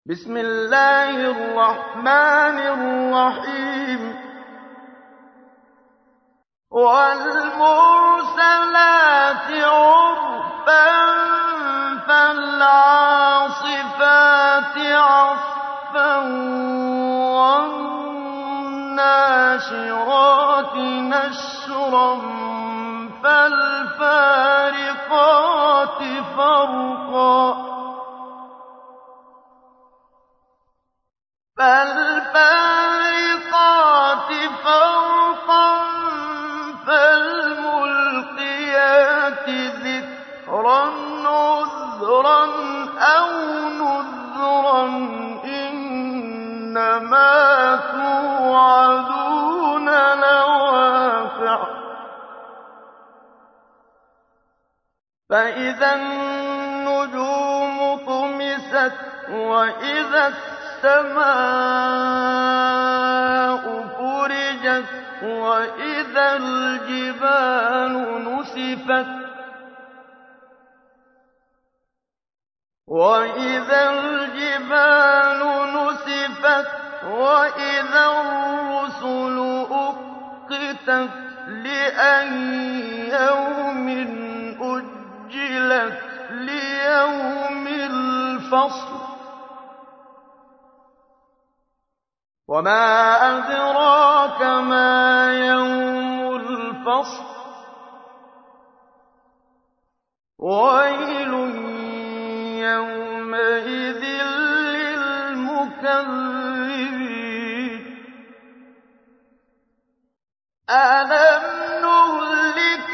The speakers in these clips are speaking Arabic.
بسم الله الرحمن الرحيم والمرسلات عرفا فالعاصفات عصفا والناشرات نشرا فالفارقات فرقا فالملقيات ذكرا عذرا أو نذرا إنما توعدون لواقع فإذا النجوم طمست وإذا السماء فرجت وإذا الجبال نسفت وإذا الرسل أقتت لأي يوم أجلت ليوم الفصل وما أدراك ما يوم الفصل ويل يومئذ للمكذبين ألم نهلك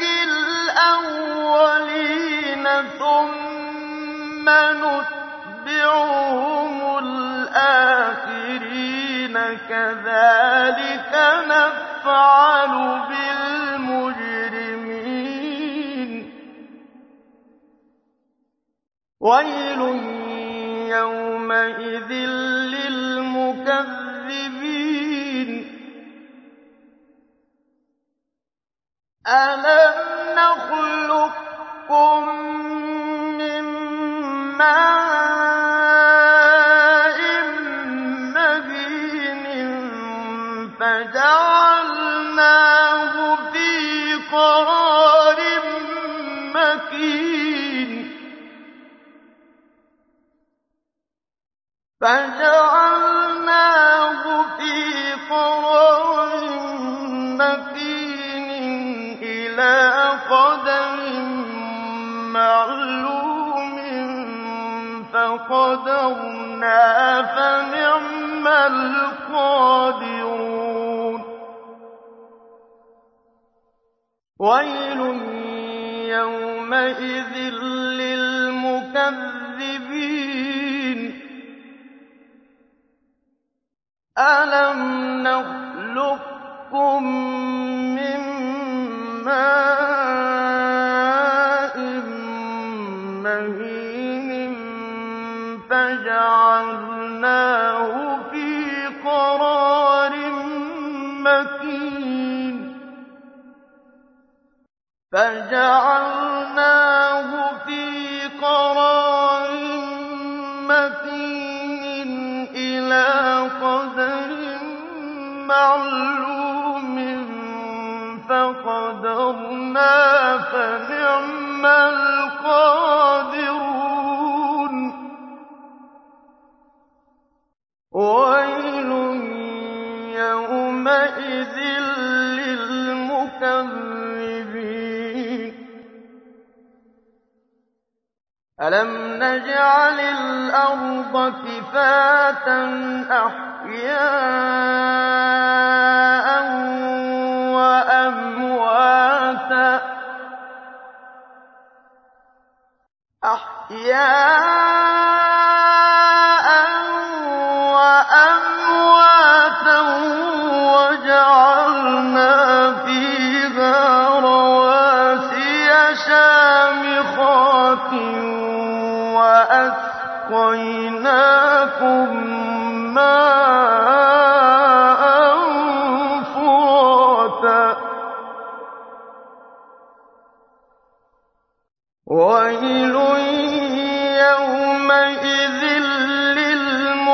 الأولين ثم نتبعهم الآخرين كذلك نفعل بالمجرمين ويل يومئذ للمكذبين ألم نخلقكم من ماء مهين فجعلناه في قرار مكين إلى قدر معلوم فقدرنا فنعم القادرون ويل يومئذ للمكذبين ألم نخلقكم من ماء مهين فجعلناه في قرار مكين إلى قدر معلوم فقدرنا فنعم القادرون ويل يومئذ للمكذبين ألم نجعل الأرض كفاتا أحياء وأمواتا وجعلنا فيها رواسي شامخات وأسقيناكم ماء فراتا ويل يومئذ للمكذبين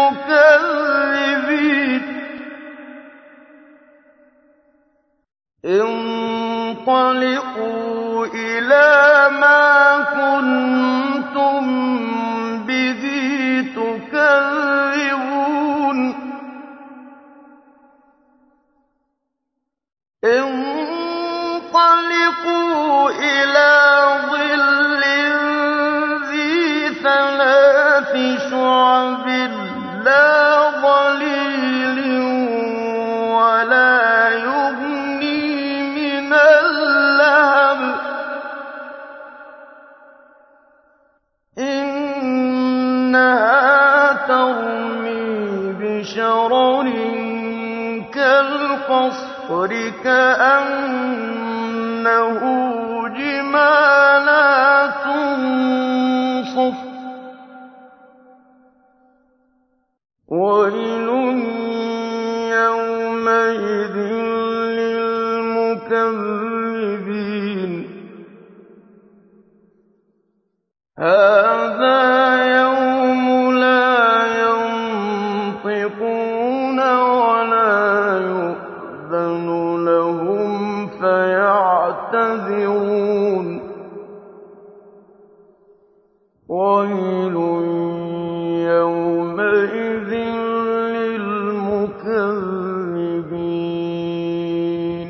انطَلِقُوا إِلَىٰ مَا كُنتُم بِهِ تُكَذِّبُونَ انطَلِقُوا إِلَىٰ ظِلٍّ ذِي ثَلَاثِ شُعَبٍ لَّا ظَلِيلٍ وَلَا يُغْنِي مِنَ اللَّهَبِ إِنَّهَا تَرْمِي بِشَرَرٍ كَالْقَصْرِ كَأَنَّهُ جِمَالَتٌ صُفْرٌ وَيْلٌ يَوْمَئِذٍ لِّلْمُكَذِّبِينَ هَٰذَا يَوْمُ لَا يَنطِقُونَ وَلَا يُؤْذَنُ لَهُمْ فَيَعْتَذِرُونَ وَيْلٌ يَوْمَئِذٍ لِّلْمُكَذِّبِينَ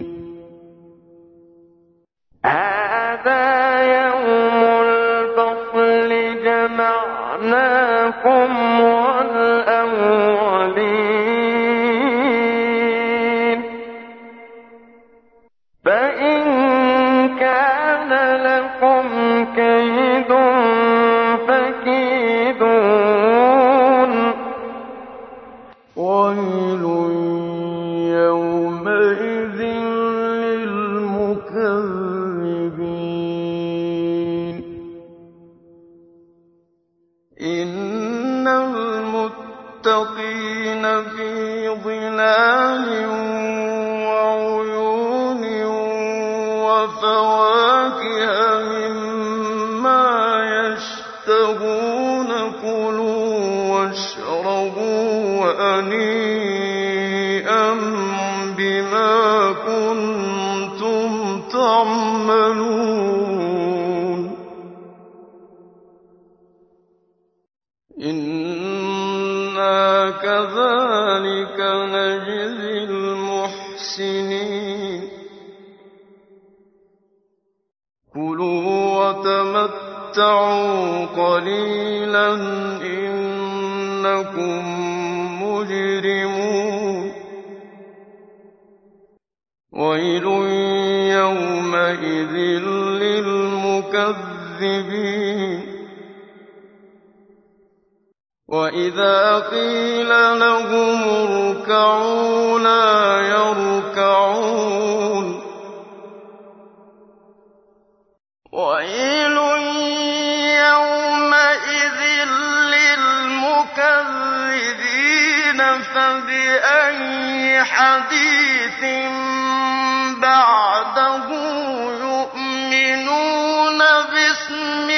هَٰذَا يَوْمُ الْفَصْلِ جَمَعْنَاكُمْ وَالْأَوَّلِينَ فَإِن كَانَ لَكُمْ كَيْدٌ فَكِيدُونِ وَيْلٌ يَوْمَئِذٍ لِّلْمُكَذِّبِينَ إِنَّ الْمُتَّقِينَ فِي ظِلَالٍ وَعُيُونٍ وَفَوَاكِهَ مِمَّا يَشْتَهُونَ كُلُوا وَاشْرَبُوا هَنِيئًا بِمَا كُنتُمْ تَعْمَلُونَ إِنَّا كَذَٰلِكَ نَجْزِي الْمُحْسِنِينَ كُلُوا وَتَمَتَّعُوا قَلِيلًا إِنَّكُم مُّجْرِمُونَ وَيْلٌ يَوْمَئِذٍ لِّلْمُكَذِّبِينَ وَإِذَا قِيلَ لَهُمُ ارْكَعُوا لَا يَرْكَعُونَ وَيْلٌ يَوْمَئِذٍ لِّلْمُكَذِّبِينَ فَبِأَيِّ حَدِيثٍ بَعْدَهُ يُؤْمِنُونَ بِاسْمِ